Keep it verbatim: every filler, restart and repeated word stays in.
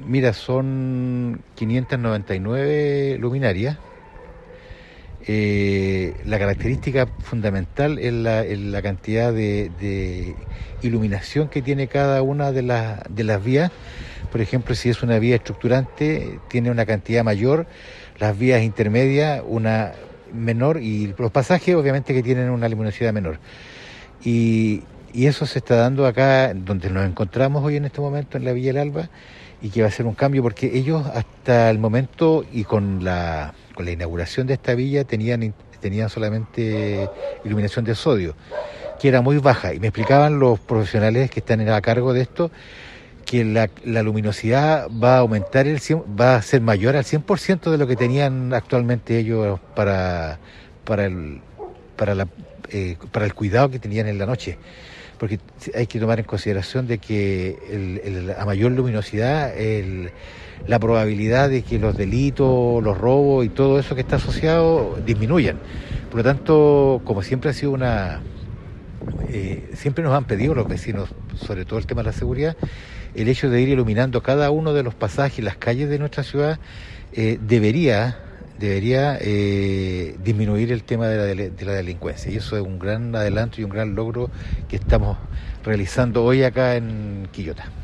Mira, son quinientas noventa y nueve luminarias. Eh, la característica fundamental es la, es la cantidad de, de iluminación que tiene cada una de, las de las vías. Por ejemplo, si es una vía estructurante, tiene una cantidad mayor, las vías intermedias una menor y los pasajes obviamente que tienen una luminosidad menor. Y, y eso se está dando acá donde nos encontramos hoy en este momento en la Villa El Alba, y que va a ser un cambio porque ellos hasta el momento y con la, con la inauguración de esta villa tenían, tenían solamente iluminación de sodio, que era muy baja, y me explicaban los profesionales que están a cargo de esto que la, la luminosidad va a aumentar, el cien, va a ser mayor al cien por ciento de lo que tenían actualmente ellos para, para, el, para, la, eh, para el cuidado que tenían en la noche. Porque hay que tomar en consideración de que el, el, a mayor luminosidad el, la probabilidad de que los delitos, los robos y todo eso que está asociado disminuyan. Por lo tanto, como siempre ha sido una... Eh, siempre nos han pedido los vecinos, sobre todo el tema de la seguridad, el hecho de ir iluminando cada uno de los pasajes y las calles de nuestra ciudad eh, debería... debería eh, disminuir el tema de la, de la delincuencia, y eso es un gran adelanto y un gran logro que estamos realizando hoy acá en Quillota.